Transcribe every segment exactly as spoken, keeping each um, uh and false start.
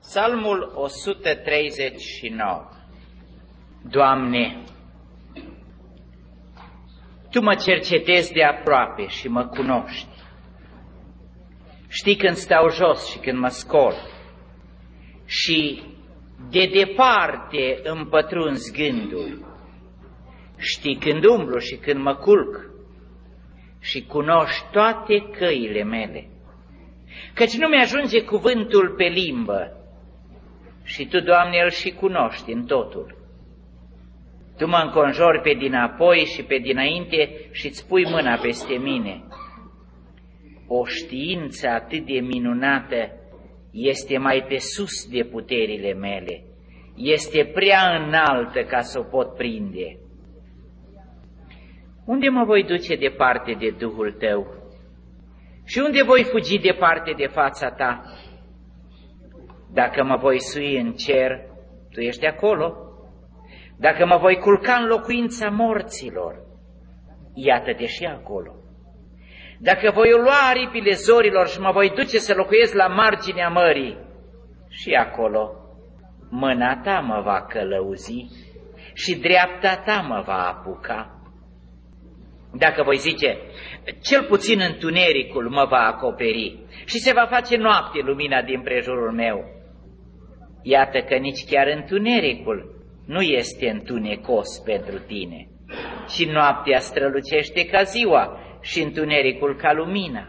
Psalmul o sută treizeci și nouă. Doamne, Tu mă cercetezi de aproape și mă cunoști. Știi când stau jos și când mă scol. Și de departe îmi pătrunzi gândul. Știi când umblu și când mă culc. Și cunoști toate căile mele. Căci nu mi-ajunge cuvântul pe limbă. Și Tu, Doamne, îl și cunoști în totul. Tu mă înconjori pe dinapoi și pe dinainte și-ți pui mâna peste mine. O știință atât de minunată este mai pe sus de puterile mele. Este prea înaltă ca să o pot prinde. Unde mă voi duce departe de Duhul Tău? Și unde voi fugi departe de fața Ta? Dacă mă voi sui în cer, Tu ești acolo. Dacă mă voi culca în locuința morților, iată-te și acolo. Dacă voi lua aripile zorilor și mă voi duce să locuiesc la marginea mării, și acolo mâna Ta mă va călăuzi și dreapta Ta mă va apuca. Dacă voi zice, cel puțin întunericul mă va acoperi și se va face noapte lumina din prejurul meu, iată că nici chiar întunericul nu este întunecos pentru Tine, ci noaptea strălucește ca ziua și întunericul ca lumina.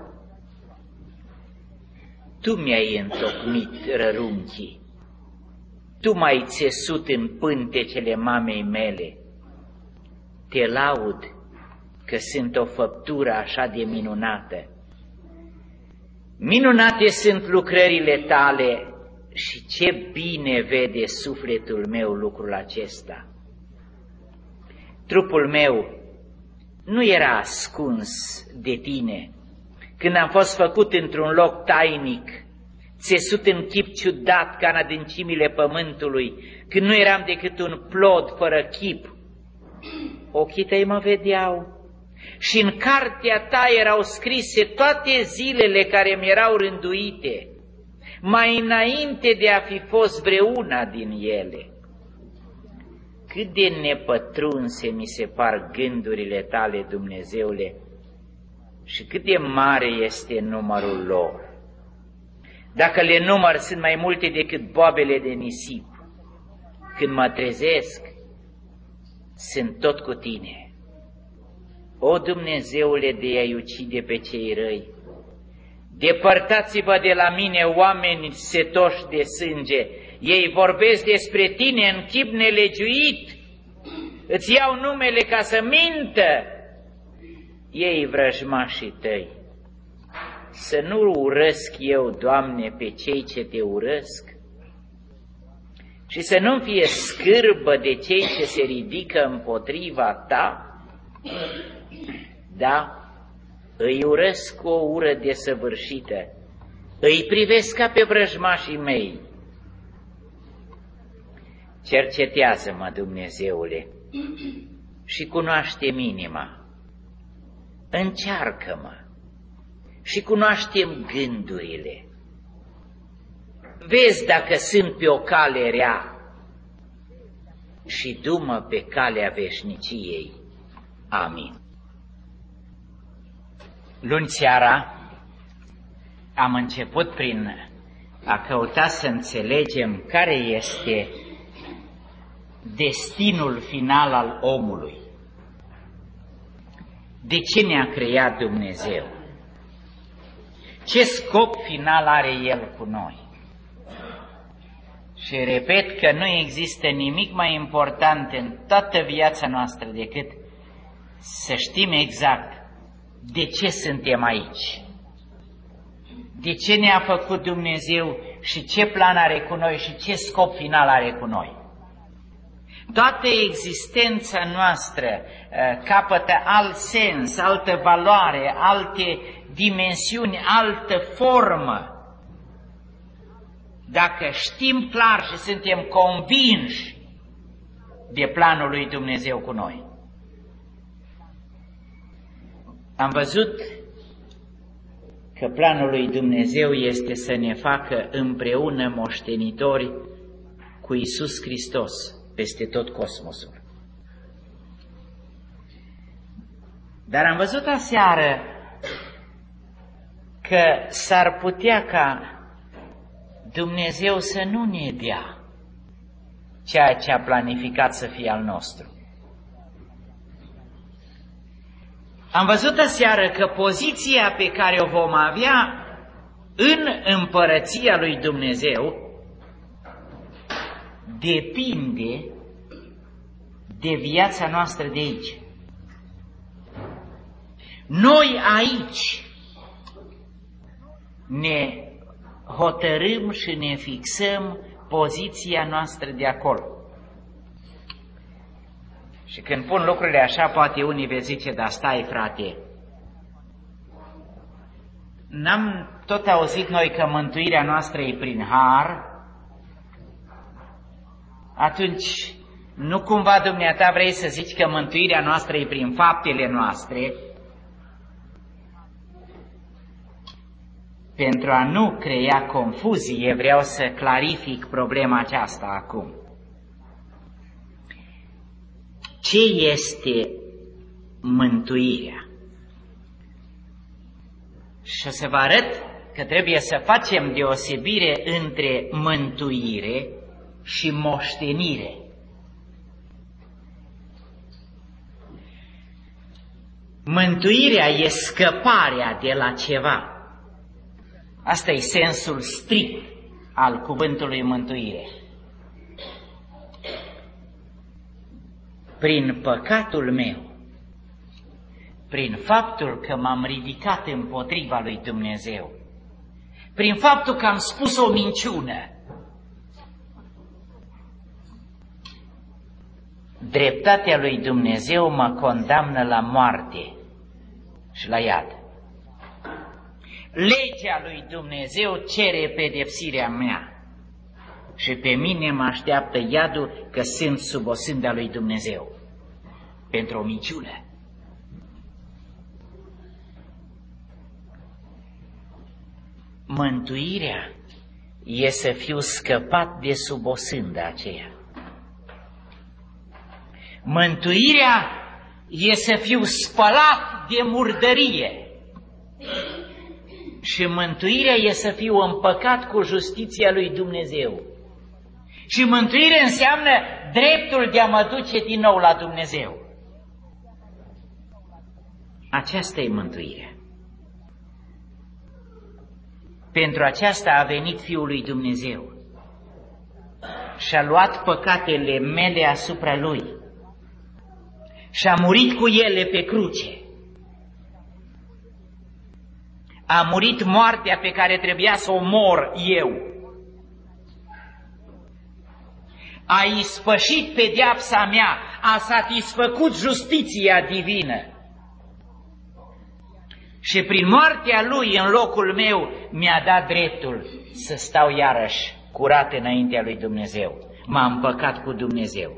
Tu mi-ai întocmit rărunchii, Tu m-ai țesut în pântecele mamei mele. Te laud că sunt o făptură așa de minunată. Minunate sunt lucrările Tale și ce bine vede sufletul meu lucrul acesta. Trupul meu nu era ascuns de Tine când am fost făcut într-un loc tainic, țesut în chip ciudat ca în adâncimile pământului, când nu eram decât un plod fără chip. Ochii Tăi mă vedeau și în cartea Ta erau scrise toate zilele care mi erau rânduite, mai înainte de a fi fost vreuna din ele. Cât de nepătrunse mi se par gândurile Tale, Dumnezeule, și cât de mare este numărul lor. Dacă le număr, sunt mai multe decât boabele de nisip. Când mă trezesc, sunt tot cu Tine. O, Dumnezeule, de a-i ucide pe cei răi, depărtați-vă de la mine, oameni setoși de sânge, ei vorbesc despre Tine în chip nelegiuit, îți iau numele ca să mintă, ei vrăjmașii Tăi. Să nu urăsc eu, Doamne, pe cei ce Te urăsc și să nu fie scârbă de cei ce se ridică împotriva Ta. Da, îi urăsc cu o ură desăvârșită, îi privesc ca pe vrăjmașii mei. Cercetează-mă, Dumnezeule, și cunoaște-mi inima, încearcă-mă și cunoaște-mi gândurile. Vezi dacă sunt pe o cale rea și du-mă pe calea veșniciei. Amin. Luni seara am început prin a căuta să înțelegem care este destinul final al omului. De ce ne-a creat Dumnezeu? Ce scop final are El cu noi? Și repet că nu există nimic mai important în toată viața noastră decât să știm exact de ce suntem aici, de ce ne-a făcut Dumnezeu și ce plan are cu noi și ce scop final are cu noi. Toată existența noastră uh, capătă alt sens, altă valoare, alte dimensiuni, altă formă. Dacă știm clar și suntem convinși de planul lui Dumnezeu cu noi. Am văzut că planul lui Dumnezeu este să ne facă împreună moștenitori cu Iisus Hristos peste tot cosmosul. Dar am văzut aseară că s-ar putea ca Dumnezeu să nu ne dea ceea ce a planificat să fie al nostru. Am văzut aseară că poziția pe care o vom avea în împărăția lui Dumnezeu depinde de viața noastră de aici. Noi aici ne hotărâm și ne fixăm poziția noastră de acolo. Și când pun lucrurile așa, poate unii vei zice, dar stai, frate, n-am tot auzit noi că mântuirea noastră e prin har? Atunci, nu cumva dumneata vrei să zici că mântuirea noastră e prin faptele noastre? Pentru a nu crea confuzie, vreau să clarific problema aceasta acum. Ce este mântuirea? Și o să vă arăt că trebuie să facem deosebire între mântuire și moștenire. Mântuirea e scăparea de la ceva. Asta e sensul strict al cuvântului mântuire. Prin păcatul meu, prin faptul că m-am ridicat împotriva lui Dumnezeu, prin faptul că am spus o minciună, dreptatea lui Dumnezeu mă condamnă la moarte și la iad. Legea lui Dumnezeu cere pedepsirea mea și pe mine mă așteaptă iadul, că sunt sub o sânda lui Dumnezeu pentru o minciună. Mântuirea e să fiu scăpat de sub o sândă aceea. Mântuirea e să fiu spălat de murdărie. Și mântuirea e să fiu împăcat cu justiția lui Dumnezeu. Și mântuirea înseamnă dreptul de a mă duce din nou la Dumnezeu. Aceasta e mântuirea. Pentru aceasta a venit Fiul lui Dumnezeu și-a luat păcatele mele asupra Lui și-a murit cu ele pe cruce. A murit moartea pe care trebuia să o mor eu. A ispășit pedeapsa mea, a satisfăcut justiția divină. Și prin moartea Lui în locul meu mi-a dat dreptul să stau iarăși curat înaintea lui Dumnezeu. M-a împăcat cu Dumnezeu.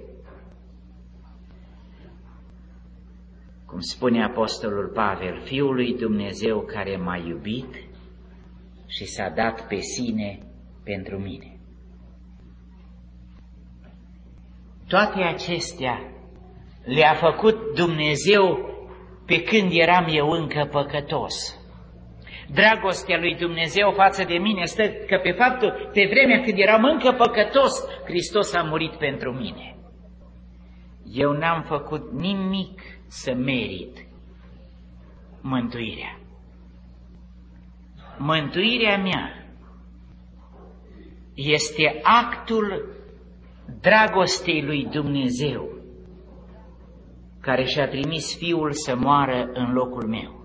Cum spune Apostolul Pavel, Fiul lui Dumnezeu care m-a iubit și s-a dat pe sine pentru mine. Toate acestea le-a făcut Dumnezeu pe când eram eu încă păcătos. Dragostea lui Dumnezeu față de mine stă că pe faptul, pe vremea când eram încă păcătos, Hristos a murit pentru mine. Eu n-am făcut nimic să merit mântuirea. Mântuirea mea este actul dragostei lui Dumnezeu, care și-a trimis Fiul să moară în locul meu.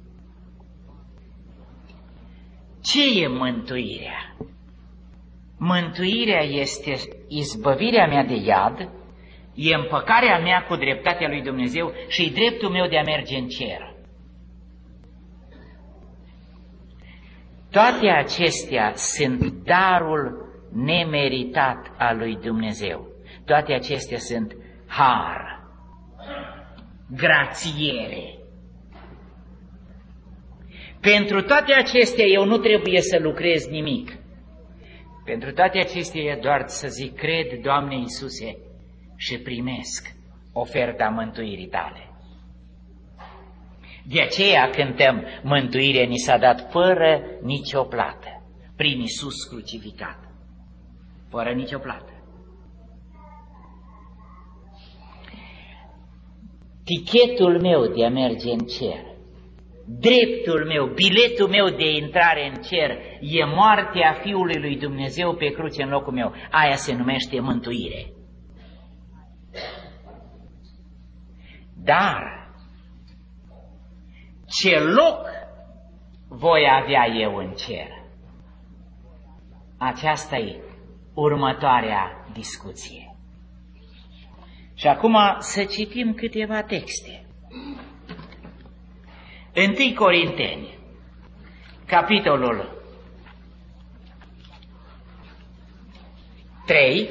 Ce e mântuirea? Mântuirea este izbăvirea mea de iad, e împăcarea mea cu dreptatea lui Dumnezeu și e dreptul meu de a merge în cer. Toate acestea sunt darul nemeritat al lui Dumnezeu. Toate acestea sunt har, grațiere. Pentru toate acestea eu nu trebuie să lucrez nimic. Pentru toate acestea e doar să zic, cred, Doamne Iisuse, și primesc oferta mântuirii Tale. De aceea cântăm, mântuirea ni s-a dat fără nicio plată, prin Iisus crucificat, fără nicio plată. Tichetul meu de a merge în cer, dreptul meu, biletul meu de intrare în cer, e moartea Fiului lui Dumnezeu pe cruce în locul meu. Aia se numește mântuire. Dar ce loc voi avea eu în cer? Aceasta e următoarea discuție. Și acum să citim câteva texte. întâi Corinteni, capitolul trei,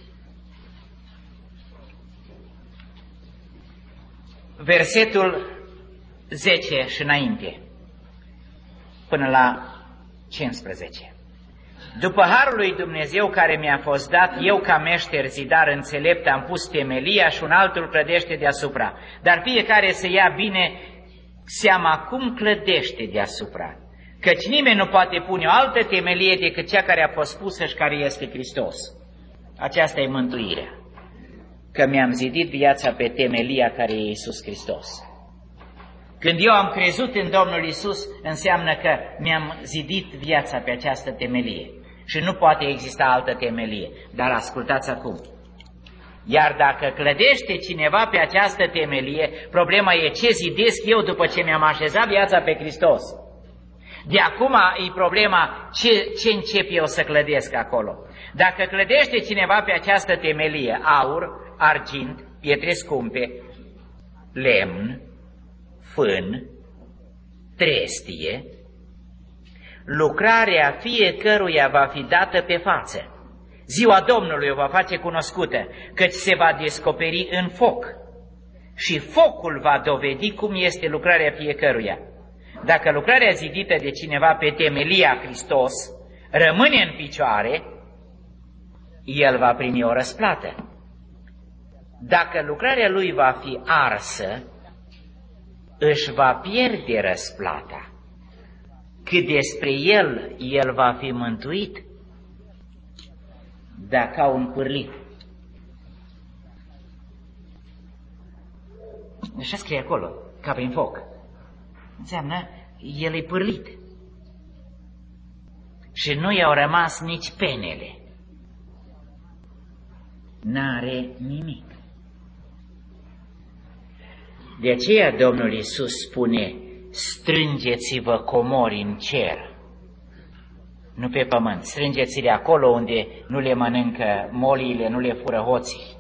versetul zece și înainte, până la cincisprezece. După harul lui Dumnezeu care mi-a fost dat, eu ca meșter zidar înțelept am pus temelia și un altul clădește deasupra. Dar fiecare să ia bine seama cum clădește deasupra, căci nimeni nu poate pune o altă temelie decât cea care a fost pusă și care este Hristos. Aceasta e mântuirea, că mi-am zidit viața pe temelia care e Iisus Hristos. Când eu am crezut în Domnul Iisus, înseamnă că mi-am zidit viața pe această temelie și nu poate exista altă temelie. Dar ascultați acum. Iar dacă clădește cineva pe această temelie, problema e ce zidesc eu după ce mi-am așezat viața pe Hristos. De acum e problema ce, ce încep eu să clădesc acolo. Dacă clădește cineva pe această temelie aur, argint, pietre scumpe, lemn, fân, trestie, lucrarea fiecăruia va fi dată pe față. Ziua Domnului o va face cunoscută, căci se va descoperi în foc și focul va dovedi cum este lucrarea fiecăruia. Dacă lucrarea zidită de cineva pe temelia Hristos rămâne în picioare, el va primi o răsplată. Dacă lucrarea lui va fi arsă, își va pierde răsplata. Cât despre el, el va fi mântuit, dar ca un pârlit. Așa scrie acolo, ca prin foc. Înseamnă, el e pârlit. Și nu i-au rămas nici penele. N-are nimic. De aceea Domnul Iisus spune, strângeți-vă comori în cer, nu pe pământ, strângeți-le acolo unde nu le mănâncă moliile, nu le fură hoții.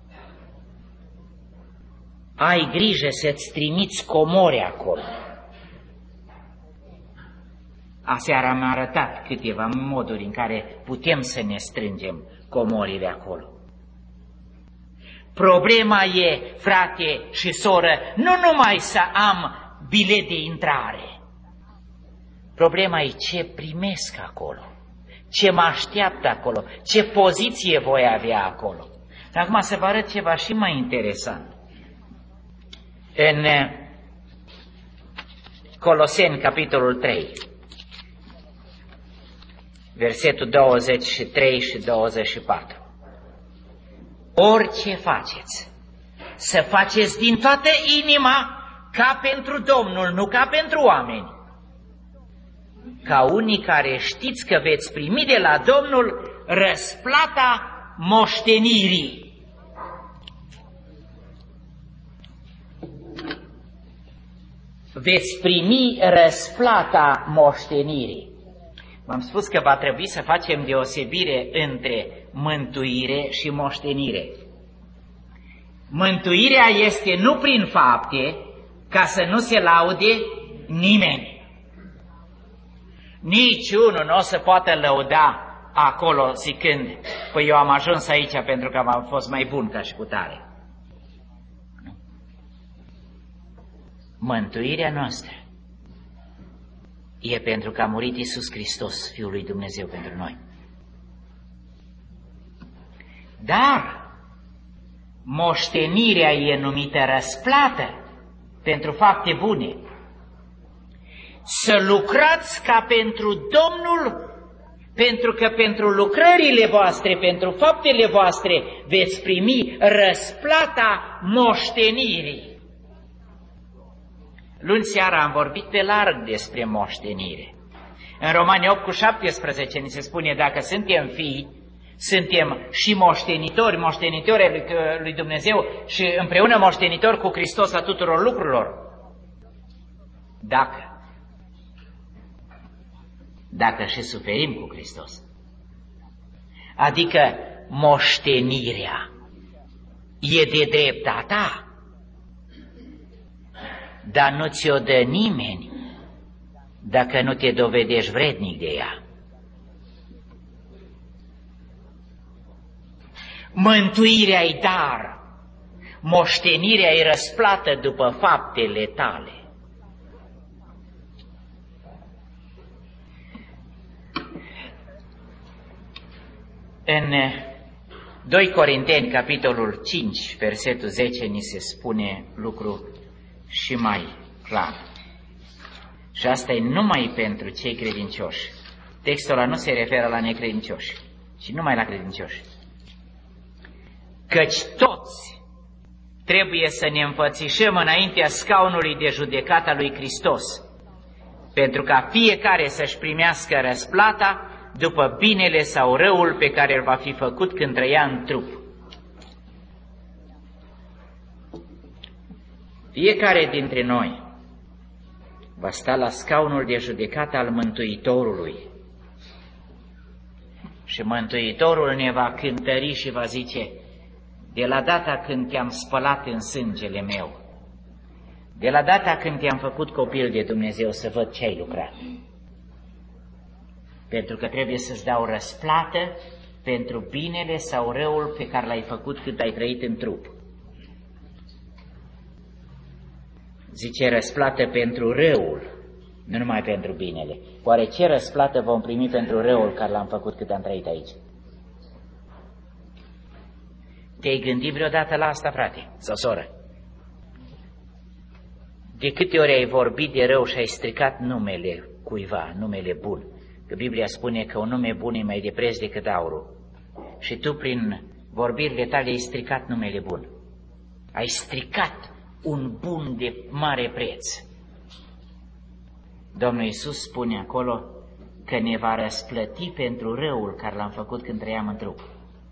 Ai grijă să-ți trimiți comori acolo. Aseară am arătat câteva moduri în care putem să ne strângem comorile acolo. Problema e, frate și soră, nu numai să am bilet de intrare. Problema e ce primesc acolo, ce mă așteaptă acolo, ce poziție voi avea acolo. Acum să vă arăt ceva și mai interesant. În Coloseni, capitolul trei, versetul douăzeci și trei și douăzeci și patru. Orice faceți, să faceți din toată inima, ca pentru Domnul, nu ca pentru oameni. Ca unii care știți că veți primi de la Domnul răsplata moștenirii. Veți primi răsplata moștenirii. V-am spus că va trebui să facem deosebire între mântuire și moștenire. Mântuirea este nu prin fapte, ca să nu se laude nimeni. Niciunul nu o să poată lăuda acolo zicând, păi eu am ajuns aici pentru că am fost mai bun ca și cutare. Mântuirea noastră e pentru că a murit Iisus Hristos, Fiul lui Dumnezeu, pentru noi. Dar moștenirea e numită răsplată pentru fapte bune. Să lucrați ca pentru Domnul, pentru că pentru lucrările voastre, pentru faptele voastre, veți primi răsplata moștenirii. Luni seara am vorbit pe larg despre moștenire. În Romani opt cu șaptesprezece ni se spune, dacă suntem fii, suntem și moștenitori, moștenitori lui, lui Dumnezeu și împreună moștenitori cu Hristos a tuturor lucrurilor. Dacă. Dacă și suferim cu Hristos. Adică moștenirea e de drepta ta, dar nu ți-o dă nimeni dacă nu te dovedești vrednic de ea. Mântuirea-i dar, moștenirea-i răsplată după faptele tale. În doi Corinteni, capitolul cinci, versetul zece, ni se spune lucru și mai clar. Și asta e numai pentru cei credincioși. Textul ăla nu se referă la necredincioși, ci numai la credincioși. Căci toți trebuie să ne înfățișăm înaintea scaunului de judecată a lui Hristos, pentru ca fiecare să-și primească răsplata după binele sau răul pe care îl va fi făcut când trăia în trup. Fiecare dintre noi va sta la scaunul de judecată al Mântuitorului și Mântuitorul ne va cântări și va zice, de la data când te-am spălat în sângele meu, de la data când te-am făcut copil de Dumnezeu, să văd ce ai lucrat. Pentru că trebuie să-ți dau răsplată pentru binele sau răul pe care l-ai făcut cât ai trăit în trup. Zice răsplată pentru răul, nu numai pentru binele. Oare ce răsplată vom primi pentru răul care l-am făcut cât am trăit aici? Te-ai gândit vreodată la asta, frate sau soră? De câte ori ai vorbit de rău și ai stricat numele cuiva, numele bun? Că Biblia spune că un nume bun e mai de preț decât aurul. Și tu prin vorbirile tale ai stricat numele bun. Ai stricat un bun de mare preț. Domnul Iisus spune acolo că ne va răsplăti pentru răul care l-am făcut când trăiam în trup.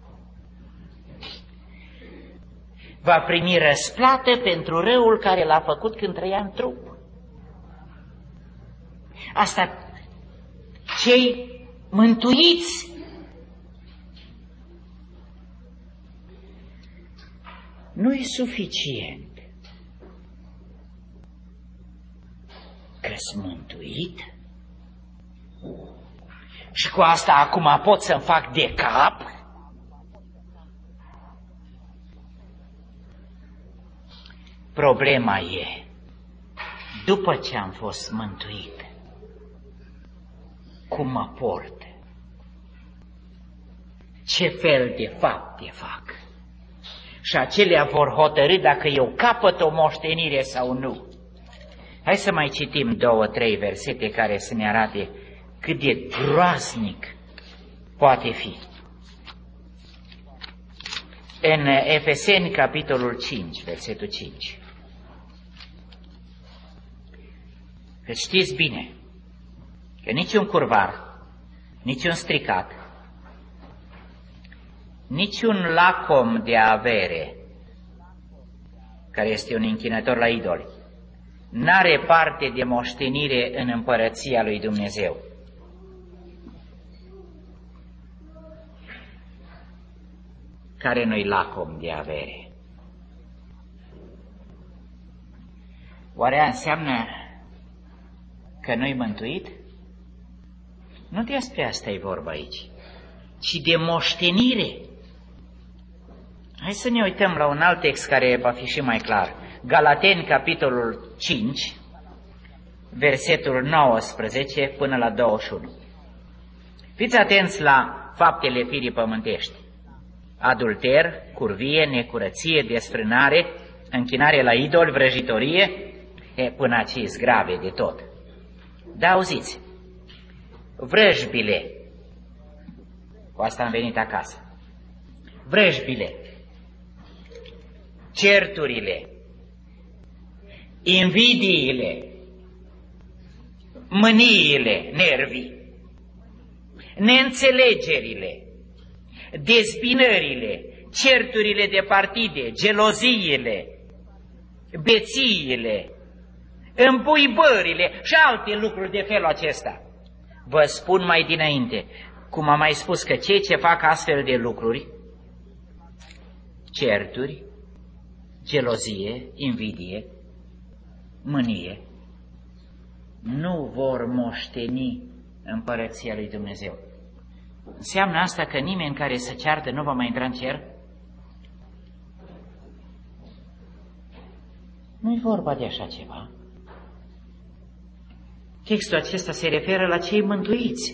Va primi răsplată pentru răul care l-a făcut când trăia în trup. Asta cei mântuiți. Nu e suficient că-s mântuit și cu asta acum pot să-mi fac de cap. Problema e, după ce am fost mântuit, cum mă port? Ce fel de fapte fac? Și acelea vor hotărî dacă eu capăt o moștenire sau nu. Hai să mai citim două, trei versete care să ne arate cât de groaznic poate fi. În Efeseni, capitolul cinci, versetul cinci. Că știți bine că niciun curvar, niciun stricat, niciun lacom de avere, care este un închinător la idoli, n-are parte de moștenire în împărăția lui Dumnezeu. Care nu-i lacom de avere? Oare înseamnă că nu-i mântuit? Nu despre asta e vorba aici, ci de moștenire. Hai să ne uităm la un alt text care va fi și mai clar. Galateni, capitolul cinci, versetul nouăsprezece până la douăzeci și unu. Fiți atenți la faptele firii pământești: adulter, curvie, necurăție, desfrânare, închinare la idol, vrăjitorie, e, până aici grave de tot. Da, auziți, vrăjbile, cu asta am venit acasă, vrăjbile, certurile, invidiile, mâniile, nervii, neînțelegerile, dezbinările, certurile de partide, geloziile, bețiile, îmbuibările și alte lucruri de felul acesta. Vă spun mai dinainte, cum am mai spus, că cei ce fac astfel de lucruri, certuri, gelozie, invidie, mânie, nu vor moșteni împărăția lui Dumnezeu. Înseamnă asta că nimeni care se ceartă nu va mai intra în cer? Nu-i vorba de așa ceva. Textul acesta se referă la cei mântuiți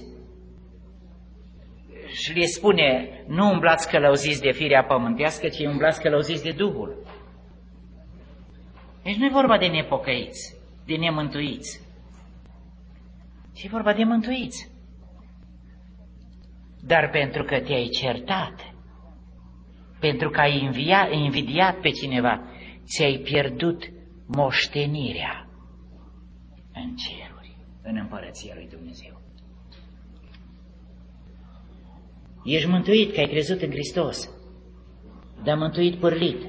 și le spune: nu umblați călăuziți de firea pământească, ci umblați călăuziți de Duhul. Deci nu-i vorba de nepocăiți, de nemântuiți, ci e vorba de mântuiți. Dar pentru că te-ai certat, pentru că ai inviat, invidiat pe cineva, ți-ai pierdut moștenirea în ceruri, în împărăția lui Dumnezeu. Ești mântuit că ai crezut în Hristos, dar mântuit pârlit.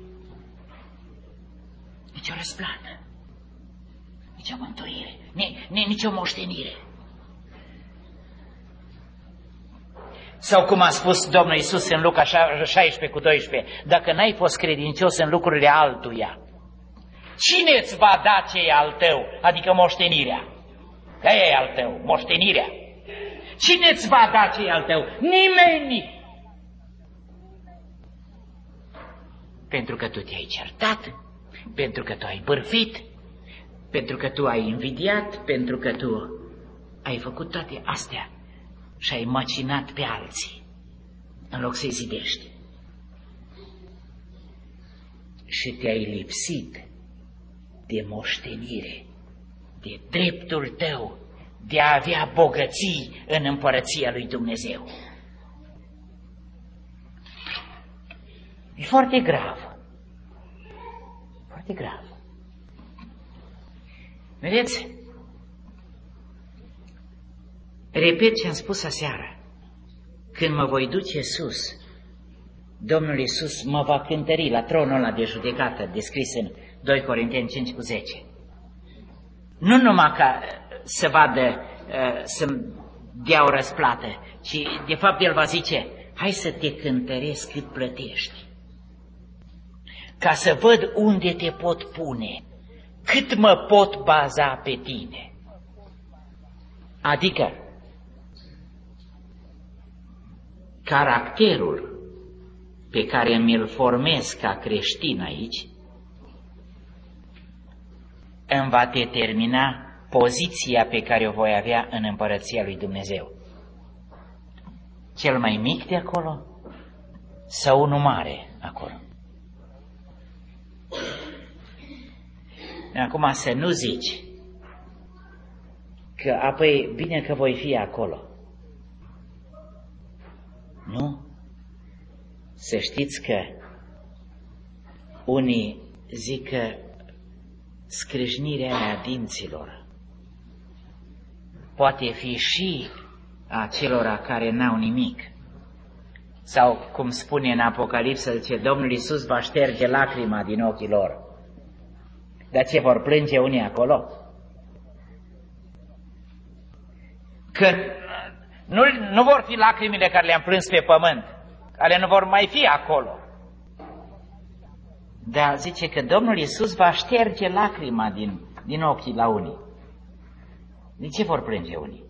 Nici o răsplată, nici o mântuire, nici o moștenire. Sau cum a spus Domnul Iisus în Luca șaisprezece cu doisprezece, dacă n-ai fost credincios în lucrurile altuia, cine îți va da ce e al tău, adică moștenirea? Că e al tău, moștenirea. Cine îți va da ce e al tău? Nimeni! Pentru că tu te-ai certat, pentru că tu ai bârfit, pentru că tu ai invidiat, pentru că tu ai făcut toate astea și ai măcinat pe alții, în loc să-i zidești. Și te-ai lipsit de moștenire, de dreptul tău de a avea bogății în împărăția lui Dumnezeu. E foarte grav. Foarte grav. Vedeți? Repet ce am spus aseară. Când mă voi duce sus, Domnul Iisus mă va cântări la tronul ăla de judecată descris în doi Corinteni cinci cu zece. Nu numai ca să vadă, să-mi dea o răsplată, ci de fapt El va zice: hai să te cântăresc cât plătești, ca să văd unde te pot pune, cât mă pot baza pe tine. Adică caracterul pe care mi-l formez ca creștin aici îmi va determina poziția pe care o voi avea în împărăția lui Dumnezeu. Cel mai mic de acolo sau unul mare acolo? Acum să nu zici că apoi bine că voi fi acolo. Nu? Să știți că unii zic că scrâșnirea aia dinților poate fi și a celora care n-au nimic. Sau, cum spune în Apocalipsă, zice, Domnul Iisus va șterge lacrima din ochii lor. Dar ce vor plânge unii acolo? Că nu, nu vor fi lacrimile care le-am plâns pe pământ, care nu vor mai fi acolo. Dar zice că Domnul Iisus va șterge lacrima din, din ochii la unii. De ce vor plânge unii?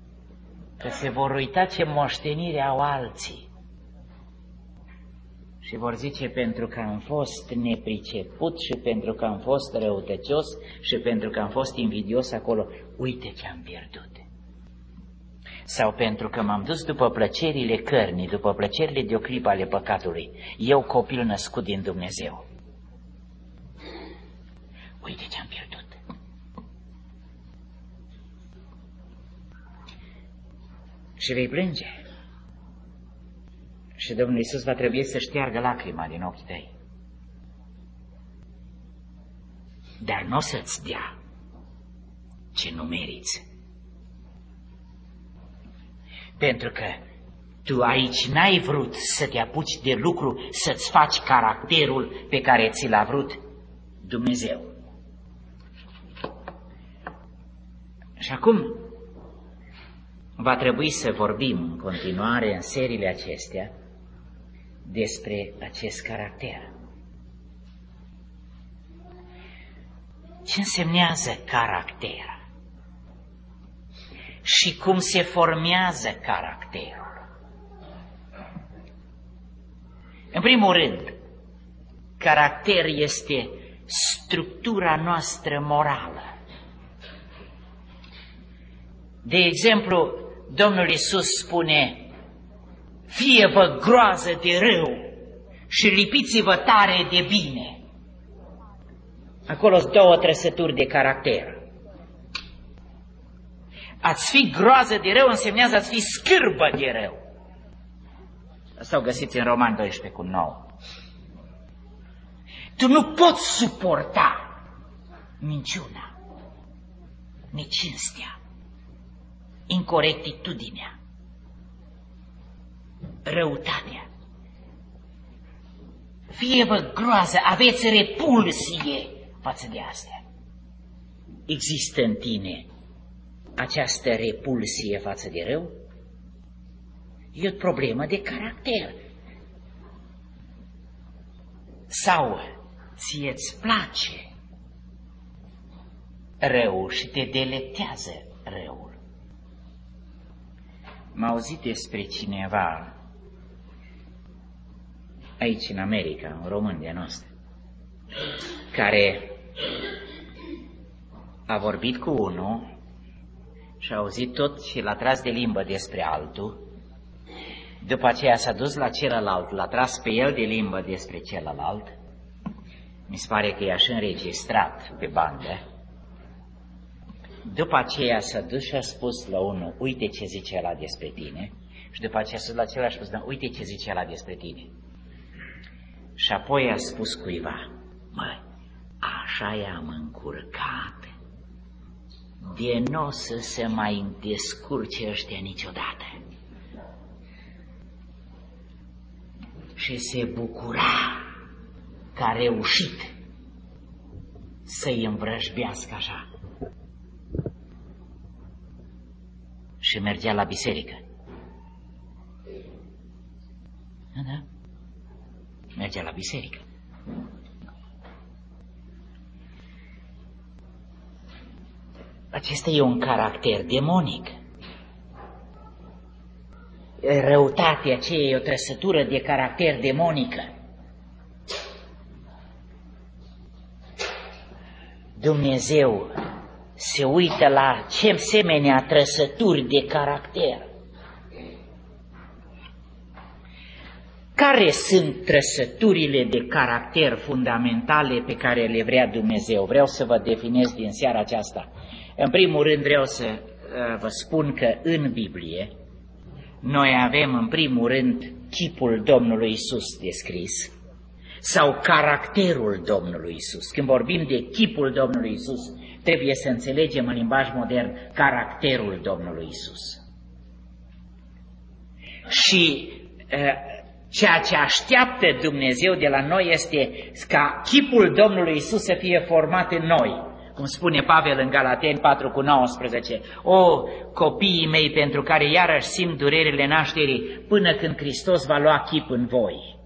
Că se vor uita ce moștenire au alții. Și Și vor zice, pentru că am fost nepriceput și pentru că am fost răutăcios și pentru că am fost invidios acolo, uite ce am pierdut. Sau pentru că m-am dus după plăcerile cărnii, după plăcerile de o clipă ale păcatului, eu copil născut din Dumnezeu. Uite ce am pierdut. Și vei plânge. Și Domnul Iisus va trebui să șteargă lacrima din ochii tăi. Dar nu o să-ți dea ce nu meriți. Pentru că tu aici n-ai vrut să te apuci de lucru, să-ți faci caracterul pe care ți l-a vrut Dumnezeu. Și acum va trebui să vorbim în continuare în seriile acestea despre acest caracter. Ce însemnează caracter? Și cum se formează caracterul? În primul rând, caracter este structura noastră morală. De exemplu, Domnul Iisus spune, fie-vă groază de rău și lipiți-vă tare de bine. Acolo sunt două trăsături de caracter. Ați fi groază de rău însemnează ați fi scârbă de rău. Asta o găsiți în Roman doisprezece cu nouă. Tu nu poți suporta minciuna, necinstea, incorectitudinea, răutatea. Fie-vă groază, aveți repulsie față de astea. Există în tine această repulsie față de rău? E o problemă de caracter. Sau ție-ți place răul și te deletează răul. M-a auzit despre cineva aici în America, în România noastră, care a vorbit cu unul și a auzit tot și l-a tras de limbă despre altul, după aceea s-a dus la celălalt, l-a tras pe el de limbă despre celălalt, mi se pare că i-a și înregistrat pe bandă, după aceea s-a dus și a spus la unul, uite ce zice ăla despre tine, și după aceea s-a dus la celălalt și a spus, da, uite ce zice ăla despre tine. Și apoi a spus cuiva, măi, așa i-am încurcat, de n-o să se mai descurce ăștia niciodată. Și se bucura că a reușit să-i învrăjbească așa. Și mergea la biserică. Da, da. Mergea la biserică. Acesta e un caracter demonic. Răutatea aceea e o trăsătură de caracter demonică. Dumnezeu se uită la ce asemenea trăsături de caracter. Care sunt trăsăturile de caracter fundamentale pe care le vrea Dumnezeu? Vreau să vă definez din seara aceasta. În primul rând vreau să uh, vă spun că în Biblie noi avem în primul rând chipul Domnului Iisus descris sau caracterul Domnului Iisus. Când vorbim de chipul Domnului Iisus, trebuie să înțelegem în limbaj modern caracterul Domnului Iisus. Și uh, ceea ce așteaptă Dumnezeu de la noi este ca chipul Domnului Iisus să fie format în noi. Cum spune Pavel în Galateni patru cu nouăsprezece, o, copiii mei pentru care iarăși simt durerile nașterii până când Hristos va lua chip în voi.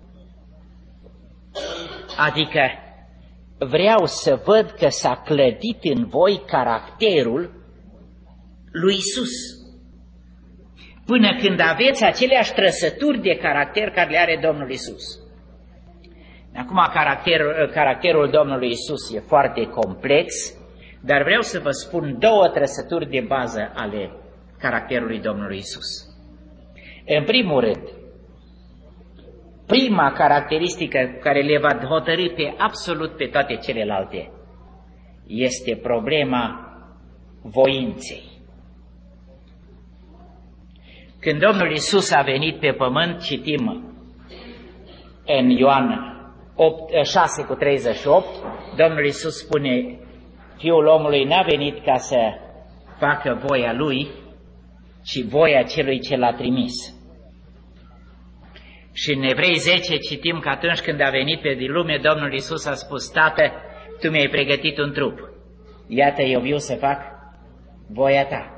Adică vreau să văd că s-a clădit în voi caracterul lui Iisus. Până când aveți aceleași trăsături de caracter care le are Domnul Iisus. Acum, caracterul, caracterul Domnului Iisus e foarte complex, dar vreau să vă spun două trăsături de bază ale caracterului Domnului Iisus. În primul rând, prima caracteristică care le va hotărî pe absolut pe toate celelalte este problema voinței. Când Domnul Iisus a venit pe pământ, citim în Ioan șase cu treizeci și opt, Domnul Iisus spune: Fiul omului n-a venit ca să facă voia lui, ci voia celui ce l-a trimis. Și în Evrei zece citim că atunci când a venit pe din lume, Domnul Iisus a spus: Tată, Tu mi-ai pregătit un trup. Iată, eu viu să fac voia Ta.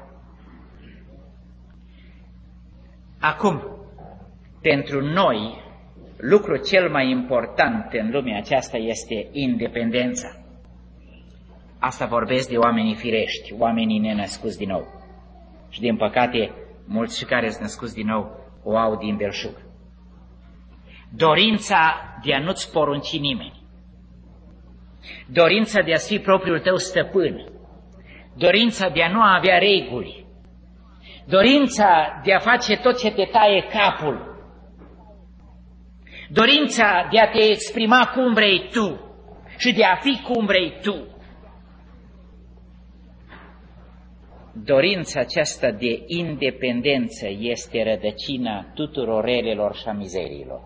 Acum, pentru noi, lucrul cel mai important în lumea aceasta este independența. Asta vorbesc de oamenii firești, oamenii nenăscuți din nou. Și din păcate, mulți și care sunt născuți din nou o au din belșug. Dorința de a nu-ți porunci nimeni. Dorința de a fi propriul tău stăpân. Dorința de a nu avea reguli. Dorința de a face tot ce te taie capul. Dorința de a te exprima cum vrei tu și de a fi cum vrei tu. Dorința aceasta de independență este rădăcina tuturor relelor și a mizeriilor.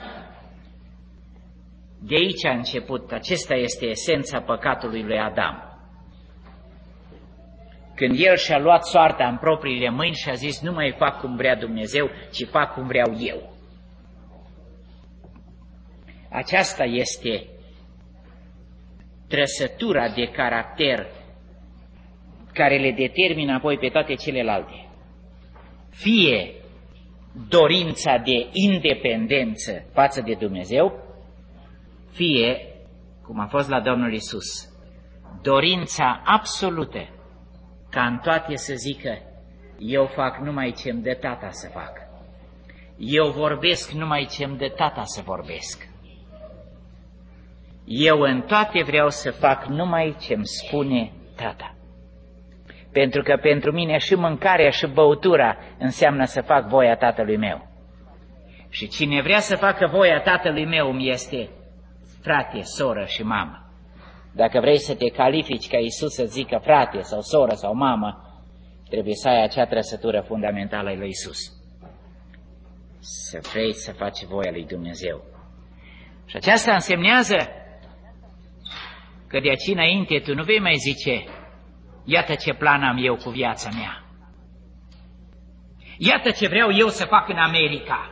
De aici a început, acesta este esența păcatului lui Adam. Când el și-a luat soarta în propriile mâini și a zis: nu mai fac cum vrea Dumnezeu, ci fac cum vreau eu. Aceasta este trăsătura de caracter care le determină apoi pe toate celelalte. Fie dorința de independență față de Dumnezeu, fie, cum a fost la Domnul Iisus, dorința absolută ca în toate să zică: eu fac numai ce-mi dă Tata să fac. Eu vorbesc numai ce-mi dă Tata să vorbesc. Eu în toate vreau să fac numai ce-mi spune Tata. Pentru că pentru mine și mâncarea și băutura înseamnă să fac voia Tatălui meu. Și cine vrea să facă voia Tatălui meu îmi este frate, soră și mamă. Dacă vrei să te califici ca Iisus să zică frate sau soră sau mamă, trebuie să ai acea trăsătură fundamentală a lui Iisus. Să vrei să faci voia lui Dumnezeu. Și aceasta însemnează că de aici înainte tu nu vei mai zice: iată ce plan am eu cu viața mea. Iată ce vreau eu să fac în America.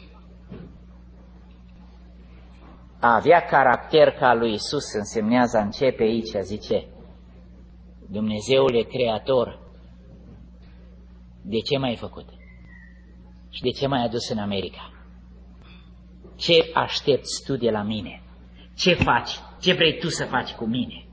A avea caracter ca lui Iisus însemnează, începe aici, zice: Dumnezeule Creator, de ce m-ai făcut? Și de ce m-ai adus în America? Ce aștepți tu de la mine? Ce faci? Ce vrei tu să faci cu mine?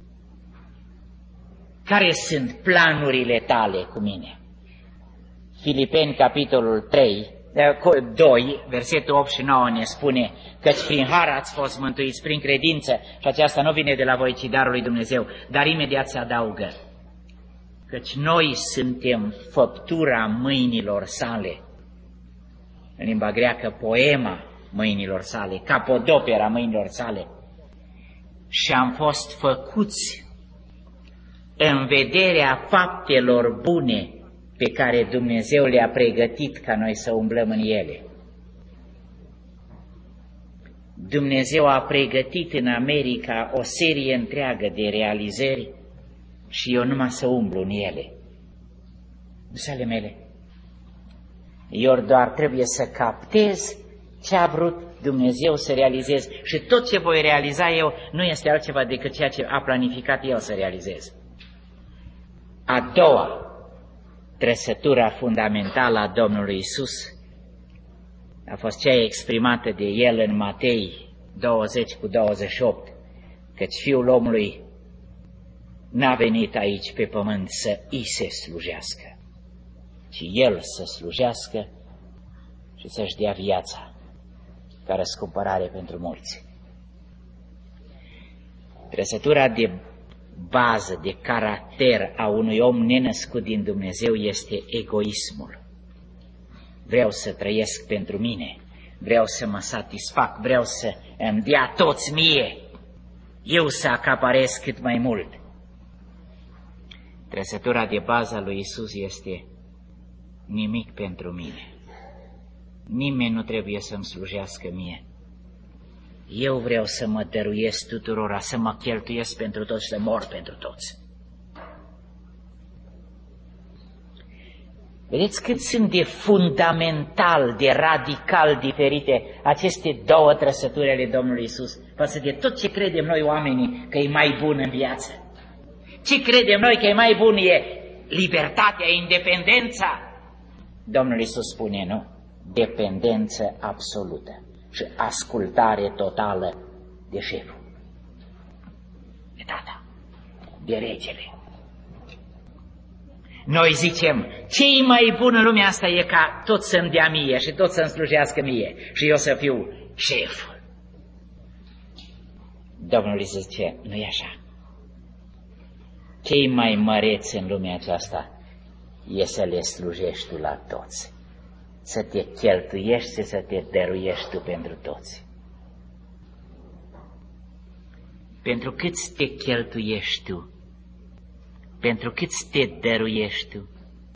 Care sunt planurile tale cu mine? Filipeni, capitolul trei, doi, versetul opt și nouă ne spune: căci prin har ați fost mântuiți prin credință și aceasta nu vine de la voi, ci darul lui Dumnezeu. Dar imediat se adaugă: căci noi suntem făptura mâinilor sale. În limba greacă, poema mâinilor sale, capodopera mâinilor sale. Și am fost făcuți în vederea faptelor bune pe care Dumnezeu le-a pregătit ca noi să umblăm în ele. Dumnezeu a pregătit în America o serie întreagă de realizări și eu numai să umblu în ele. Nu sunt ale mele. Eu doar trebuie să captez ce a vrut Dumnezeu să realizez și tot ce voi realiza eu nu este altceva decât ceea ce a planificat El să realizez. A doua trăsătura fundamentală a Domnului Iisus a fost cea exprimată de El în Matei douăzeci cu douăzeci și opt, căci Fiul omului n-a venit aici pe pământ să îi se slujească, ci El să slujească și să-și dea viața ca răscumpărare pentru mulți. Trăsătura de bază, de caracter a unui om nenăscut din Dumnezeu este egoismul. Vreau să trăiesc pentru mine, vreau să mă satisfac, vreau să îmi dea toți mie, eu să acaparez cât mai mult. Trăsătura de bază a lui Isus este nimic pentru mine. Nimeni nu trebuie să-mi slujească mie. Eu vreau să mă dăruiesc tuturora, să mă cheltuiesc pentru toți, să mor pentru toți. Vedeți cât sunt de fundamental, de radical diferite aceste două trăsături ale Domnului Isus față de tot ce credem noi oamenii că e mai bun în viață. Ce credem noi că e mai bun e libertatea, independența. Domnul Isus spune, nu, dependență absolută și ascultare totală de șeful, de tata, de regele. Noi zicem, ce-i mai bun în lumea asta e ca tot să-mi dea mie și tot să-mi slujească mie și eu să fiu șeful. Domnul Iisus zice, nu e așa. Ce-i mai măreț în lumea aceasta e să le slujești tu la toți, să te cheltuiești și să te dăruiești tu pentru toți. Pentru cât te cheltuiești tu, pentru cât te dăruiești tu,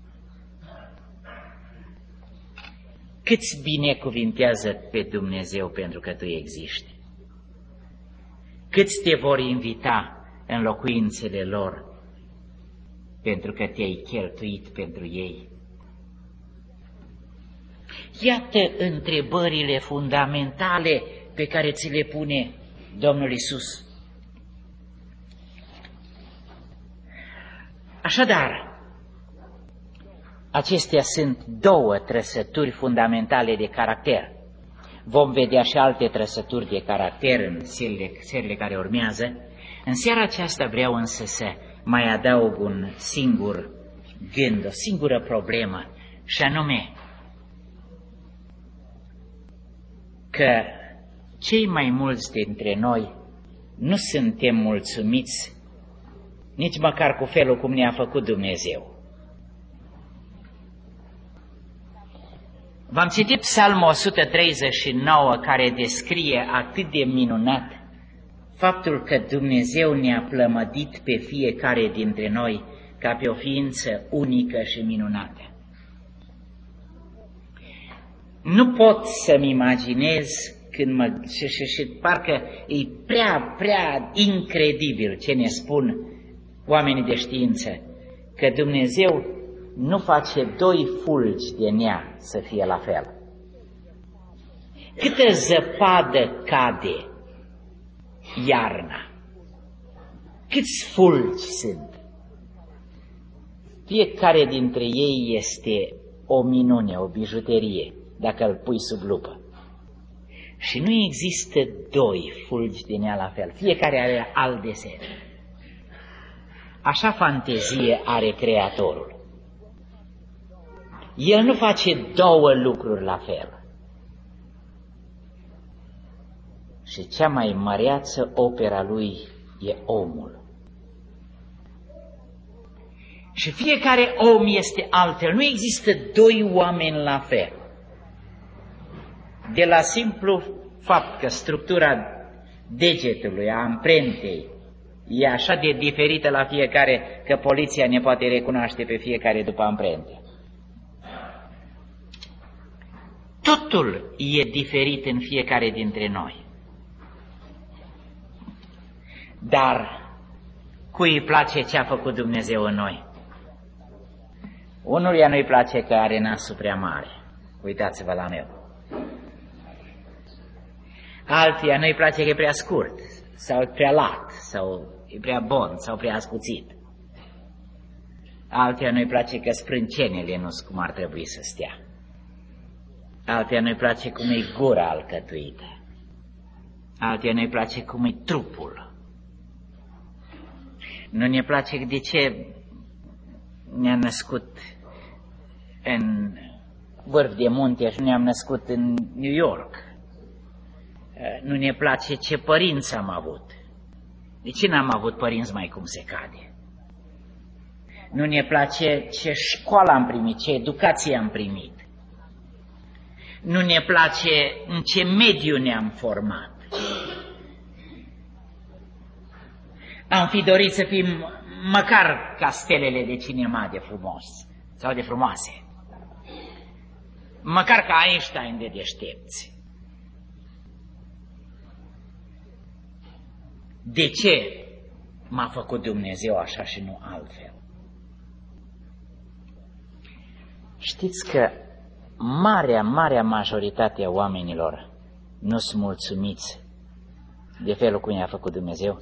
cât-ți binecuvintează pe Dumnezeu pentru că tu existi, câți te vor invita în locuințele lor pentru că te-ai cheltuit pentru ei. Iată întrebările fundamentale pe care ți le pune Domnul Iisus. Așadar, acestea sunt două trăsături fundamentale de caracter. Vom vedea și alte trăsături de caracter în serile, serile care urmează. În seara aceasta vreau însă să mai adaug un singur gând, o singură problemă, și anume că cei mai mulți dintre noi nu suntem mulțumiți nici măcar cu felul cum ne-a făcut Dumnezeu. V-am citit Psalmul o sută treizeci și nouă, care descrie atât de minunat faptul că Dumnezeu ne-a plămădit pe fiecare dintre noi ca pe o ființă unică și minunată. Nu pot să-mi imaginez când mă... Și, și, și parcă e prea, prea incredibil ce ne spun oamenii de știință, că Dumnezeu nu face doi fulgi de nea să fie la fel. Câtă zăpadă cade iarna, câți fulgi sunt. Fiecare dintre ei este o minune, o bijuterie, dacă îl pui sub lupă. Și nu există doi fulgi de nea la fel, fiecare are alt desen. Așa fantezie are Creatorul. El nu face două lucruri la fel. Și cea mai măreață opera lui e omul. Și fiecare om este altfel. Nu există doi oameni la fel. De la simplu fapt că structura degetului, a amprentei, e așa de diferită la fiecare, că poliția ne poate recunoaște pe fiecare după amprente. Totul e diferit în fiecare dintre noi. Dar cui îi place ce a făcut Dumnezeu în noi? Unuia nu-i place că are nasul prea mare. Uitați-vă la meu. Altuia nu-i place că e prea scurt, sau e prea lat, sau e prea bon, sau prea ascuțit. Altuia nu-i place că sprâncenele nu sunt cum ar trebui să stea. Altuia nu-i place cum e gura alcătuită. Altuia nu-i place cum e trupul. Nu ne place de ce ne-am născut în vârf de munte și nu ne-am născut în New York. Nu ne place ce părinți am avut. De ce n-am avut părinți mai cum se cade? Nu ne place ce școală am primit, ce educație am primit. Nu ne place în ce mediu ne-am format. Am fi dorit să fim măcar ca stelele de cinema de frumos sau de frumoase. Măcar ca Einstein de deștepți. De ce m-a făcut Dumnezeu așa și nu altfel? Știți că marea, marea majoritate a oamenilor nu sunt mulțumiți de felul cum i-a făcut Dumnezeu?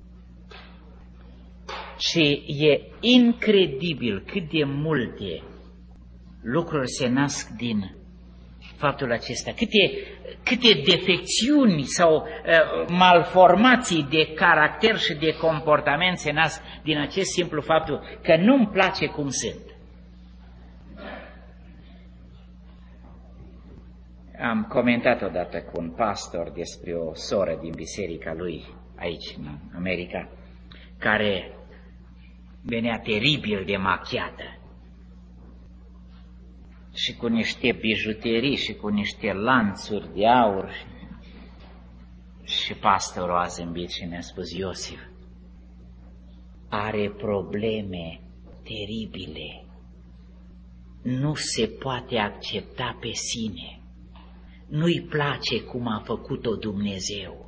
Și e incredibil cât de multe lucruri se nasc din faptul acesta, câte, câte defecțiuni sau uh, malformații de caracter și de comportament se nasc din acest simplu faptul că nu-mi place cum sunt. Am comentat odată cu un pastor despre o soră din biserica lui aici în America, care venea teribil de machiată și cu niște bijuterii și cu niște lanțuri de aur. Și pastorul a zâmbit și ne-a spus: Iosif, are probleme teribile, nu se poate accepta pe sine, nu-i place cum a făcut-o Dumnezeu.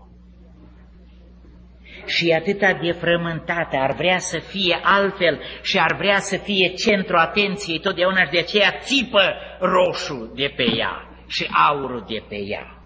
Și atâta de frământată, ar vrea să fie altfel și ar vrea să fie centru atenției totdeauna și de aceea țipă roșu de pe ea și aurul de pe ea.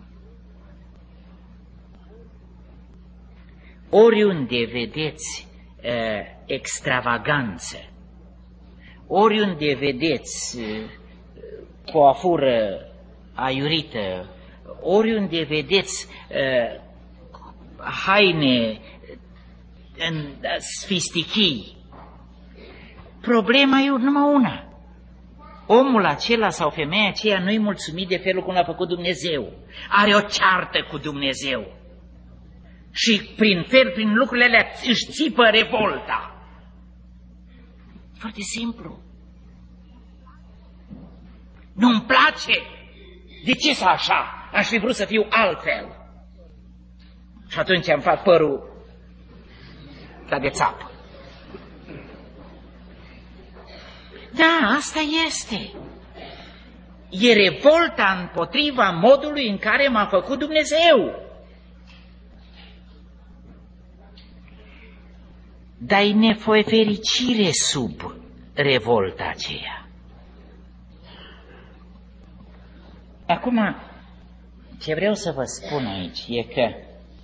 Oriunde vedeți uh, extravaganță, oriunde vedeți uh, coafură aiurită, oriunde vedeți uh, haine în sfistichii, problema e numai una. Omul acela sau femeia aceea nu-i mulțumit de felul cum l-a făcut Dumnezeu. Are o ceartă cu Dumnezeu. Și prin fel, prin lucrurile alea își țipă revolta. Foarte simplu. Nu-mi place. De ce să așa? Aș fi vrut să fiu altfel. Și atunci am fac părul ca de țapă. Da, asta este. E revolta împotriva modului în care m-a făcut Dumnezeu. Dar e nefericire sub revolta aceea. Acum, ce vreau să vă spun aici e că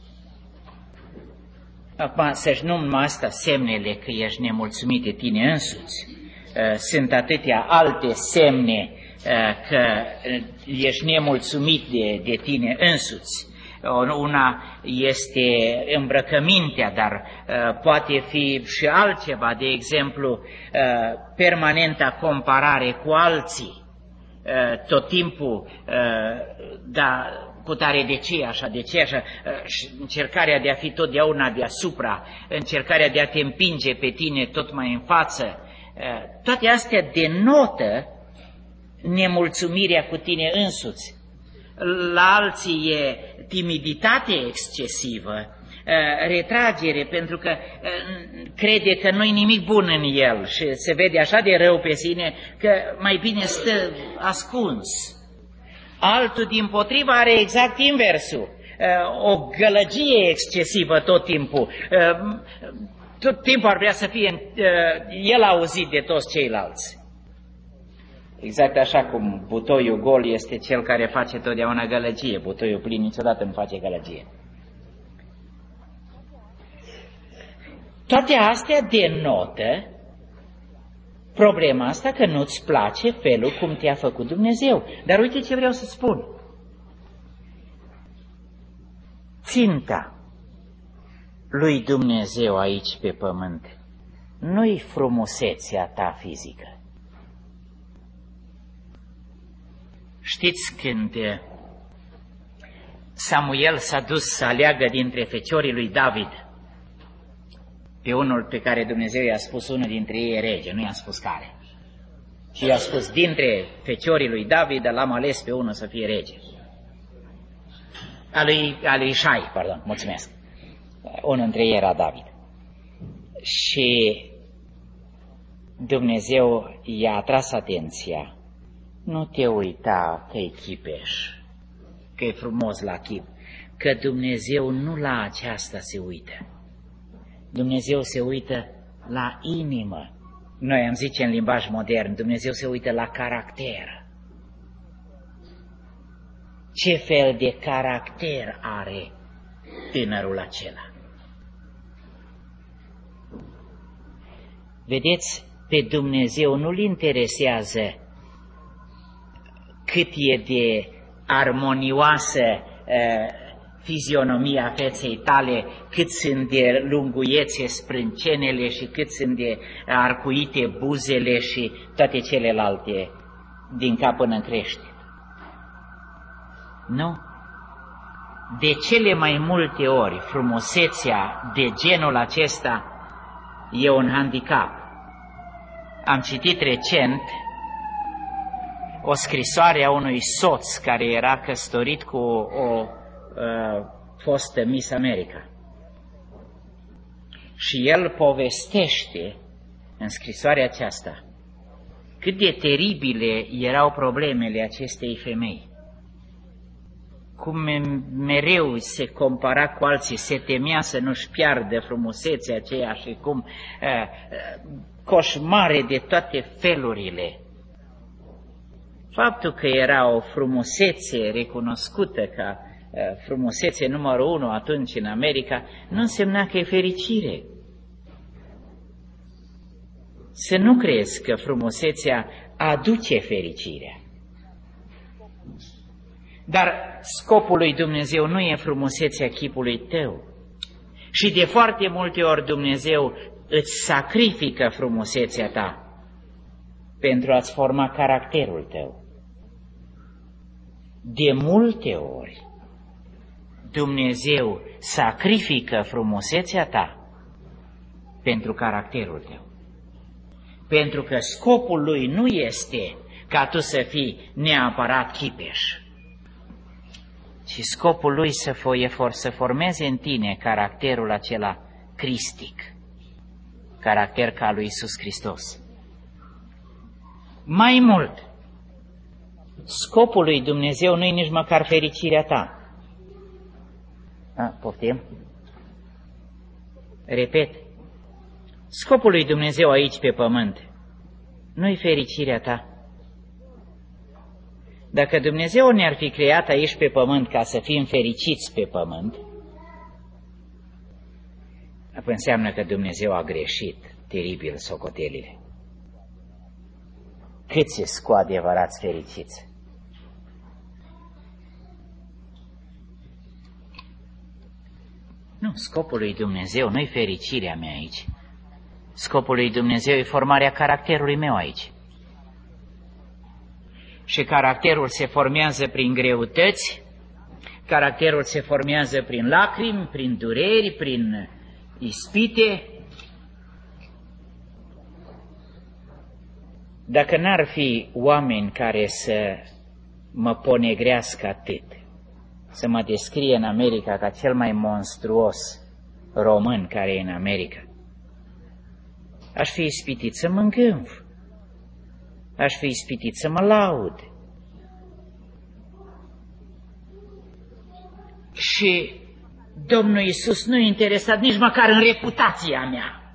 acum, să-și nu numai asta semnele că ești nemulțumit de tine însuți. Sunt atâtea alte semne că ești nemulțumit de, de tine însuți. Una este îmbrăcămintea, dar poate fi și altceva, de exemplu, permanenta comparare cu alții. Tot timpul, da, cu tare de ce așa, de ce așa, încercarea de a fi totdeauna deasupra, încercarea de a te împinge pe tine tot mai în față, toate astea denotă nemulțumirea cu tine însuți. La alții e timiditate excesivă, retragere, pentru că crede că nu-i nimic bun în el și se vede așa de rău pe sine că mai bine stă ascuns. Altul, dimpotrivă, are exact inversul, o gălăgie excesivă tot timpul. Tot timpul ar vrea să fie el auzit de toți ceilalți. Exact așa cum butoiul gol este cel care face totdeauna gălăgie, butoiul plin niciodată nu face gălăgie. Toate astea denotă problema asta că nu-ți place felul cum te-a făcut Dumnezeu. Dar uite ce vreau să spun. Ținta lui Dumnezeu aici pe pământ nu-i frumusețea ta fizică. Știți când Samuel s-a dus să aleagă dintre feciorii lui David pe unul pe care Dumnezeu i-a spus unul dintre ei e rege, nu i-a spus care. Și i-a spus, dintre feciorii lui David l-am ales pe unul să fie rege. A lui, a lui Ișai, pardon, mulțumesc. Unul dintre ei era David. Și Dumnezeu i-a atras atenția. Nu te uita că e chipeș, că e frumos la chip, că Dumnezeu nu la aceasta se uită. Dumnezeu se uită la inimă. Noi am zice în limbaj modern, Dumnezeu se uită la caracter. Ce fel de caracter are tânărul acela? Vedeți, pe Dumnezeu nu-L interesează cât e de armonioasă uh, fizionomia feței tale, cât sunt de lunguiețe sprâncenele și cât sunt de arcuite buzele și toate celelalte din cap până în creștet. Nu. De cele mai multe ori, frumusețea de genul acesta e un handicap. Am citit recent o scrisoare a unui soț care era căsătorit cu o, o uh, fostă Miss America. Și el povestește în scrisoarea aceasta cât de teribile erau problemele acestei femei. Cum mereu se compara cu alții, se temea să nu-și piardă frumusețea aceea și cum uh, coșmare de toate felurile. Faptul că era o frumusețe recunoscută ca uh, frumusețe numărul unu atunci în America, nu însemna că e fericire. Să nu crezi că frumusețea aduce fericirea. Dar scopul lui Dumnezeu nu e frumusețea chipului tău. Și de foarte multe ori Dumnezeu îți sacrifică frumusețea ta pentru a-ți forma caracterul tău. De multe ori Dumnezeu sacrifică frumusețea ta pentru caracterul tău. Pentru că scopul lui nu este ca tu să fii neapărat chipeș, ci scopul lui să, for, să formeze în tine caracterul acela cristic, caracter ca lui Iisus Hristos. Mai mult, scopul lui Dumnezeu nu e nici măcar fericirea ta. A, poftim? Repet, scopul lui Dumnezeu aici pe pământ nu-i fericirea ta. Dacă Dumnezeu ne-ar fi creat aici pe pământ ca să fim fericiți pe pământ, apoi înseamnă că Dumnezeu a greșit teribil socotelile. Câți sunt cu adevărat fericiți? Nu, scopul lui Dumnezeu nu-i fericirea mea aici. Scopul lui Dumnezeu e formarea caracterului meu aici. Și caracterul se formează prin greutăți, caracterul se formează prin lacrimi, prin dureri, prin ispite. Dacă n-ar fi oameni care să mă ponegrească atât, să mă descrie în America ca cel mai monstruos român care e în America, aș fi ispitit să mă îngânf, aș fi ispitit să mă laud. Și Domnul Iisus nu e interesat nici măcar în reputația mea.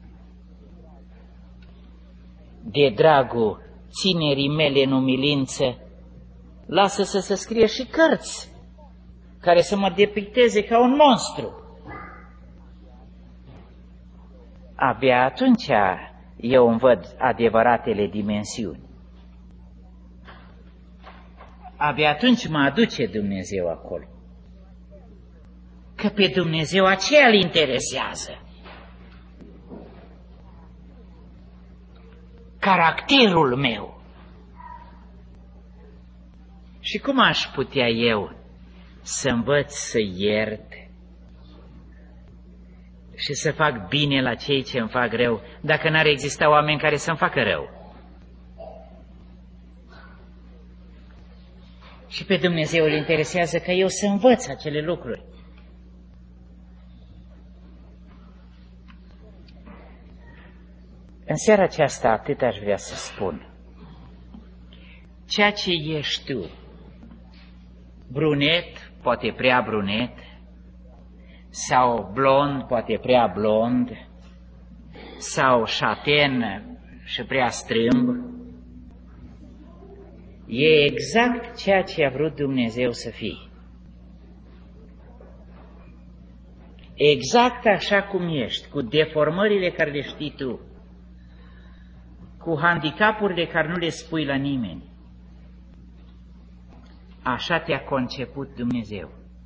De dragul ținerii mele în umilință, lasă să se scrie și cărți care să mă depicteze ca un monstru. Abia atunci eu îmi văd adevăratele dimensiuni. Abia atunci mă aduce Dumnezeu acolo. Că pe Dumnezeu aceea îl interesează. Caracterul meu. Și cum aș putea eu să învăț să iert și să fac bine la cei ce îmi fac rău, dacă n-ar exista oameni care să-mi facă rău. Și pe Dumnezeu îl interesează că eu să învăț acele lucruri. În seara aceasta atât aș vrea să spun. Ceea ce ești tu, brunet, poate prea brunet, sau blond, poate prea blond, sau șaten și prea strâmb, e exact ceea ce a vrut Dumnezeu să fii. Exact așa cum ești, cu deformările care le știi tu, cu handicapurile care nu le spui la nimeni. Așa te-a conceput Dumnezeu.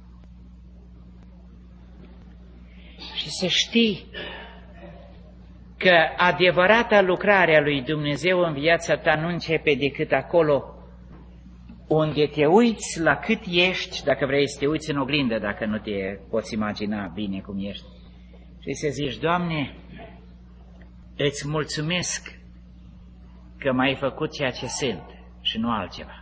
Și să știi că adevărata lucrare a lui Dumnezeu în viața ta nu începe decât acolo unde te uiți la cât ești, dacă vrei să te uiți în oglindă, dacă nu te poți imagina bine cum ești. Și să zici, Doamne, îți mulțumesc că m-ai făcut ceea ce sunt și nu altceva.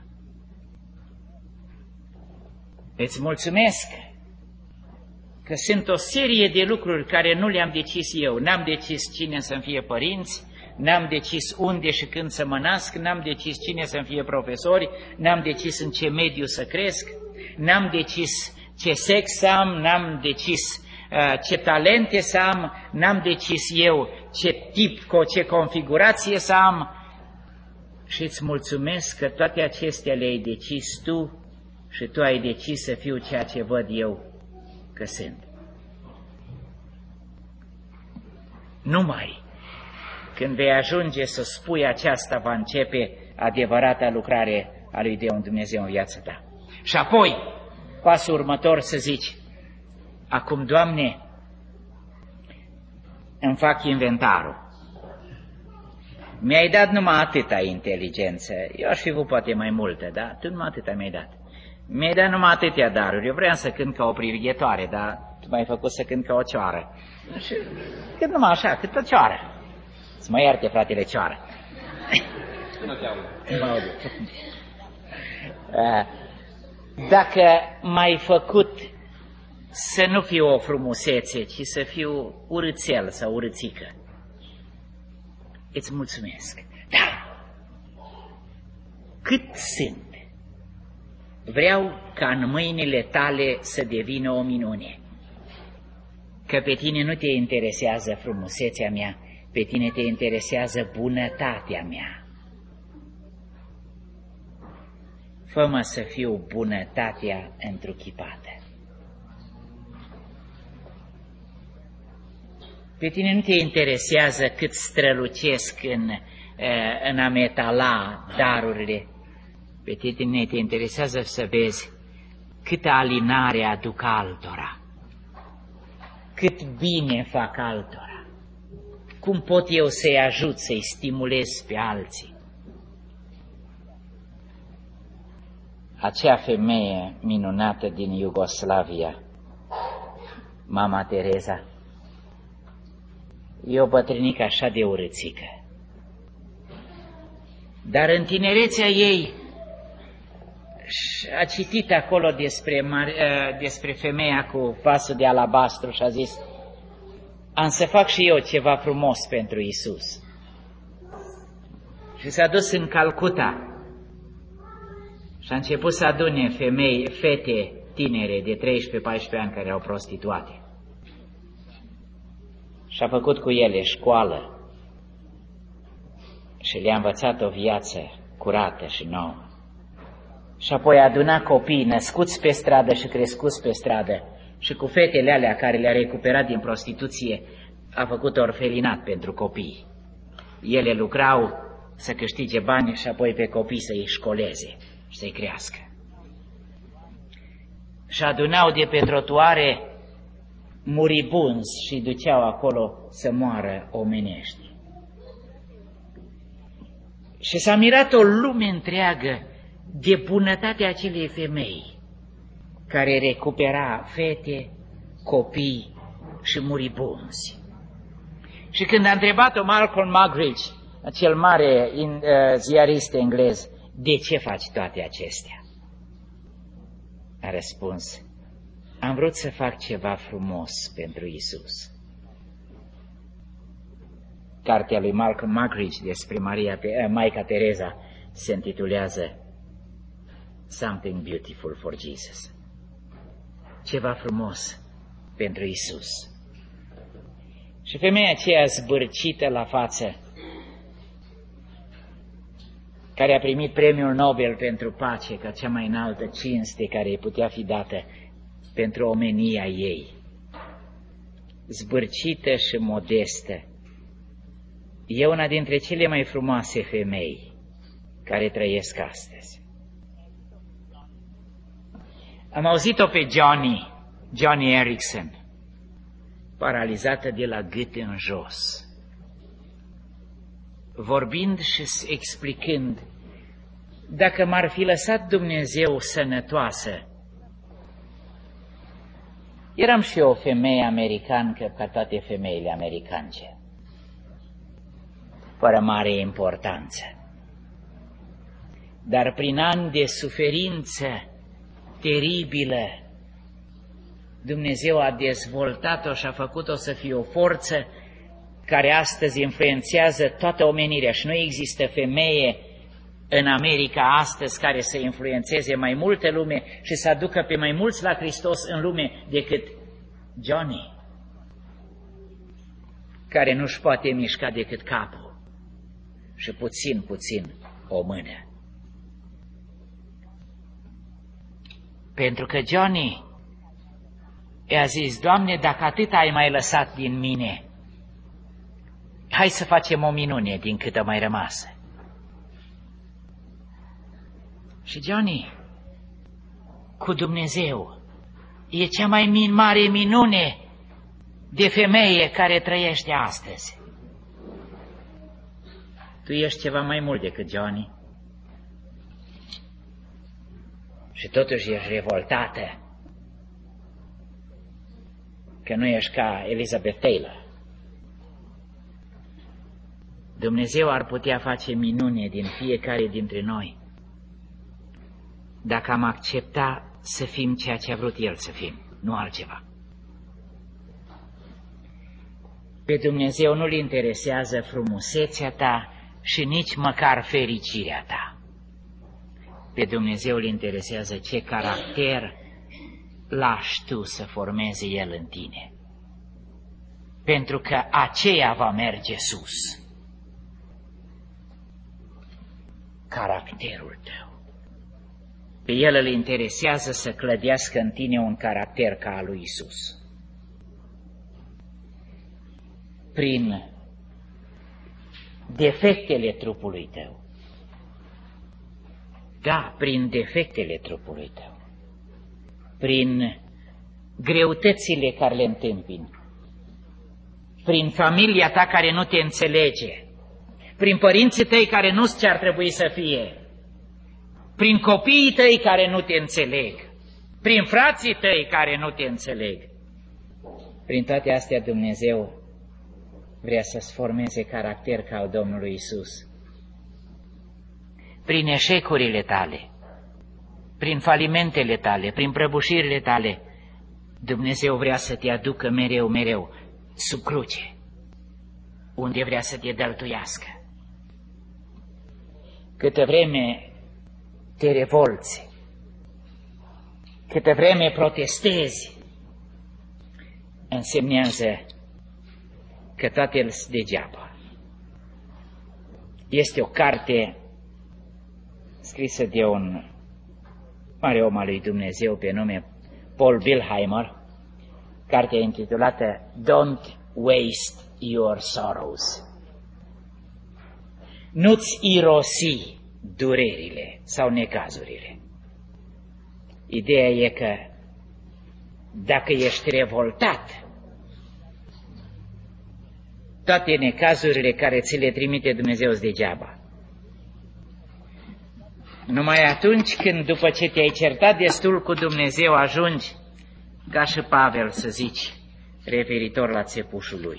Îți mulțumesc că sunt o serie de lucruri care nu le-am decis eu. N-am decis cine să-mi fie părinți, n-am decis unde și când să mă nasc, n-am decis cine să-mi fie profesori, n-am decis în ce mediu să cresc, n-am decis ce sex să am, n-am decis uh, ce talente să am, n-am decis eu ce tip, cu ce configurație să am. Și îți mulțumesc că toate acestea le-ai decis tu și tu ai decis să fiu ceea ce văd eu că sunt. Numai când vei ajunge să spui aceasta, va începe adevărata lucrare a lui Dumnezeu în viața ta. Și apoi, pasul următor să zici, acum, Doamne, îmi fac inventarul. Mi-ai dat numai atâta inteligență, eu aș fi avut poate mai multă, dar tu numai atâta mi-ai dat. Mi-ai dat numai atâtea daruri, eu vreau să cânt ca o privighetoare, dar tu m-ai făcut să cânt ca o cioară. Și cât numai așa, cât o cioară. Să mă ierte, fratele, cioară. Dacă m-ai făcut să nu fiu o frumusețe, ci să fiu urâțel sau urâțică, îți mulțumesc. Dar cât sunt, vreau ca în mâinile tale să devină o minune. Că pe tine nu te interesează frumusețea mea, pe tine te interesează bunătatea mea. Fă-mă să fiu bunătatea întruchipată. Pe tine nu te interesează cât strălucesc în, în a metala darurile. Pe tine te interesează să vezi câtă alinare aduc altora, cât bine fac altora, cum pot eu să-i ajut, să-i stimulez pe alții. Acea femeie minunată din Iugoslavia, Mama Teresa, e o bătrânică așa de urâțică. Dar în tinerețea ei a citit acolo despre, despre femeia cu vasul de alabastru și a zis, am să fac și eu ceva frumos pentru Iisus. Și s-a dus în Calcuta și a început să adune femei, fete tinere de treisprezece paisprezece ani care erau prostituate. Și a făcut cu ele școală și le-a învățat o viață curată și nouă. Și apoi a adunat copii născuți pe stradă și crescuți pe stradă și cu fetele alea care le-a recuperat din prostituție a făcut orfelinat pentru copii. Ele lucrau să câștige bani și apoi pe copii să-i școleze și să-i crească. Și adunau de pe trotuare muribunzi și duceau acolo să moară omenești. Și s-a mirat o lume întreagă de bunătatea acelei femei care recupera fete, copii, și muribunzi. Și când a întrebat-o Malcolm Muggeridge, acel mare in, uh, ziarist englez, de ce faci toate acestea? A răspuns, am vrut să fac ceva frumos pentru Isus. Cartea lui Malcolm Muggeridge despre Maria, Maica Tereza se intitulează Something Beautiful for Jesus. Ceva frumos pentru Isus. Și femeia aceea zbârcită la față, care a primit premiul Nobel pentru pace ca cea mai înaltă cinste care îi putea fi dată pentru omenia ei, zbârcită și modestă, e una dintre cele mai frumoase femei care trăiesc astăzi. Am auzit-o pe Johnny, Johnny Erickson, paralizată de la gât în jos, vorbind și explicând, dacă m-ar fi lăsat Dumnezeu sănătoasă, eram și eu o femeie americancă ca toate femeile americance, fără mare importanță. Dar prin ani de suferință teribilă, Dumnezeu a dezvoltat-o și a făcut-o să fie o forță care astăzi influențează toată omenirea și nu există femeie în America astăzi care să influențeze mai multe lume și să aducă pe mai mulți la Hristos în lume decât Johnny, care nu-și poate mișca decât capul și puțin, puțin o mână. Pentru că Johnny i-a zis, Doamne, dacă atât ai mai lăsat din mine, hai să facem o minune din cât a mai rămasă. Și Johnny, cu Dumnezeu, e cea mai mare minune de femeie care trăiește astăzi. Tu ești ceva mai mult decât Johnny. Și totuși ești revoltată că nu ești ca Elizabeth Taylor. Dumnezeu ar putea face minune din fiecare dintre noi dacă am accepta să fim ceea ce a vrut El să fim, nu altceva. Pe Dumnezeu nu-L interesează frumusețea ta și nici măcar fericirea ta. Pe Dumnezeu îl interesează ce caracter lași tu să formeze El în tine. Pentru că aceea va merge sus. Caracterul tău. Pe El îl interesează să clădească în tine un caracter ca al lui Isus. Prin defectele trupului tău. Da, prin defectele trupului tău. Prin greutățile care le întâmpini. Prin familia ta care nu te înțelege. Prin părinții tăi care nu știu ce ar trebui să fie. Prin copiii tăi care nu te înțeleg. Prin frații tăi care nu te înțeleg. Prin toate astea Dumnezeu vrea să-ți formeze caracter ca al Domnului Isus. Prin eșecurile tale, prin falimentele tale, prin prăbușirile tale, Dumnezeu vrea să te aducă mereu, mereu sub cruce, unde vrea să te dăltuiască. Câtă vreme te revolți, câtă vreme protestezi, însemnează că toate sunt degeaba. Este o carte scrisă de un mare om al lui Dumnezeu pe nume Paul Bilheimer, cartea intitulată Don't Waste Your Sorrows. Nu-ți irosi durerile sau necazurile. Ideea e că dacă ești revoltat, toate necazurile care ți le trimite Dumnezeu sunt degeaba. Numai atunci când, după ce te-ai certat destul cu Dumnezeu, ajungi, ca și Pavel să zici, referitor la țepușul lui.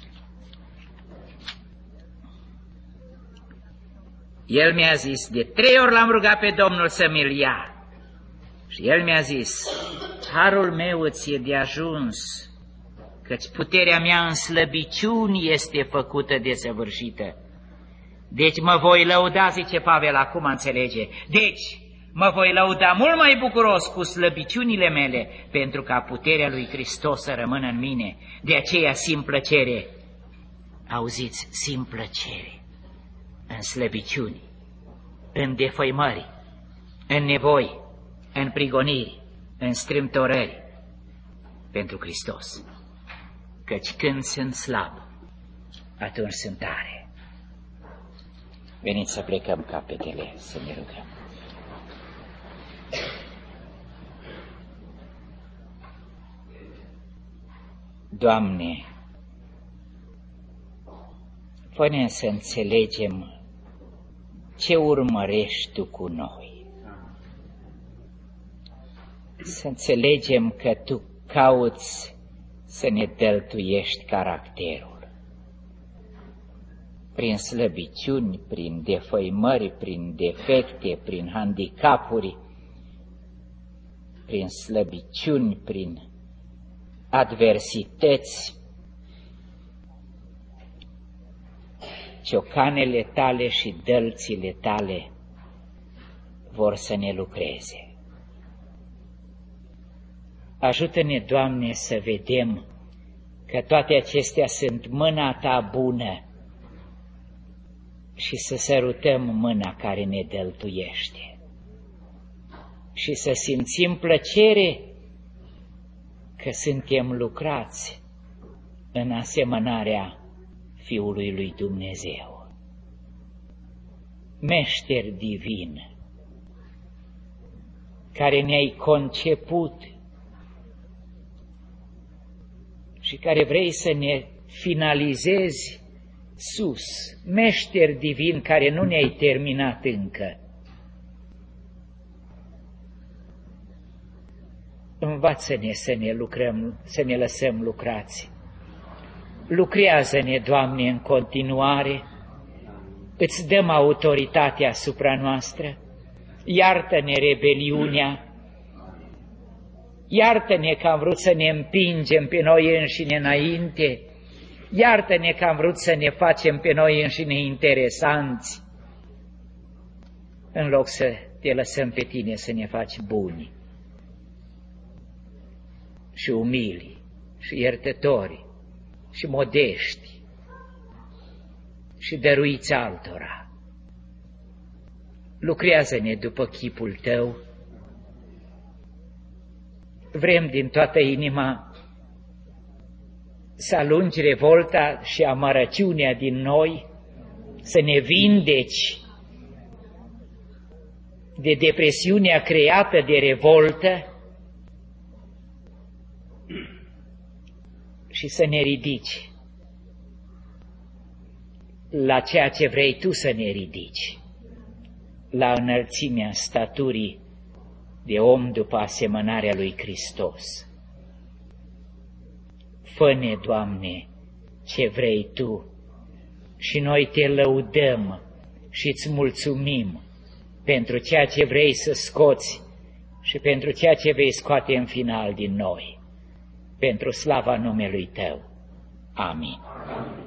El mi-a zis, de trei ori l-am rugat pe Domnul să mi-l ia. Și el mi-a zis, harul meu îți e de ajuns, căci puterea mea în slăbiciuni este făcută desăvârșită. Deci mă voi lăuda, zice Pavel, acum înțelege, deci mă voi lăuda mult mai bucuros cu slăbiciunile mele, pentru ca puterea lui Hristos să rămână în mine. De aceea simt plăcere, auziți, simt plăcere în slăbiciuni, în defăimări, în nevoi, în prigoniri, în strâmtorări, pentru Hristos. Căci când sunt slab, atunci sunt tare. Veniți să plecăm capetele, să ne rugăm. Doamne, fă-ne să înțelegem ce urmărești Tu cu noi. Să înțelegem că Tu cauți să ne dăltuiești caracterul. Prin slăbiciuni, prin defăimări, prin defecte, prin handicapuri, prin slăbiciuni, prin adversități, ciocanele Tale și dălțile Tale vor să ne lucreze. Ajută-ne, Doamne, să vedem că toate acestea sunt mâna Ta bună și să sărutăm mâna care ne dăltuiește și să simțim plăcere că suntem lucrați în asemănarea Fiului lui Dumnezeu. Meșter divin, care ne-ai conceput și care vrei să ne finalizezi sus, meșter divin care nu ne-ai terminat încă. Învață-ne să ne lucrăm, să ne lăsăm lucrați. Lucrează-ne, Doamne, în continuare, îți dăm autoritatea asupra noastră, iartă-ne rebeliunea, iartă-ne că am vrut să ne împingem pe noi înșine înainte, iartă-ne că am vrut să ne facem pe noi înșine interesanți, în loc să Te lăsăm pe Tine să ne faci buni și umili și iertători și modești și dăruiți altora. Lucrează-ne după chipul Tău. Vrem din toată inima să alungi revolta și amărăciunea din noi, să ne vindeci de depresiunea creată de revoltă și să ne ridici la ceea ce vrei Tu să ne ridici, la înălțimea staturii de om după asemănarea lui Hristos. Fă-ne, Doamne, ce vrei Tu și noi Te lăudăm și îți mulțumim pentru ceea ce vrei să scoți și pentru ceea ce vei scoate în final din noi, pentru slava numelui Tău. Amin. Amin.